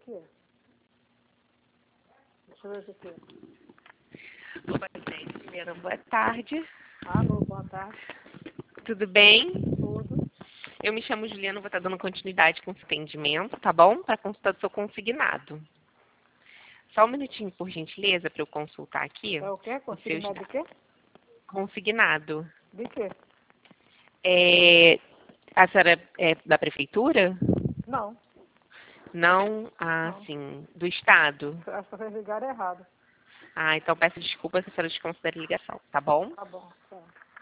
que é? Deixa eu ver o que é. Oi, Juliana, boa tarde. Alô, boa tarde. Tudo bem? Tudo. Eu me chamo Juliana, vou estar dando continuidade com o seu atendimento, tá bom? Para consulta do seu consignado. Só um minutinho, por gentileza, para eu consultar aqui. É o quê? Consignado de quê? Consignado. De quê? A senhora é da prefeitura? Não. Não? Ah, Não. sim. Do estado? Acho que vocês ligaram errado. Ah, então peço desculpas se a senhora desconsidera a ligação, tá bom? Tá bom. Tá.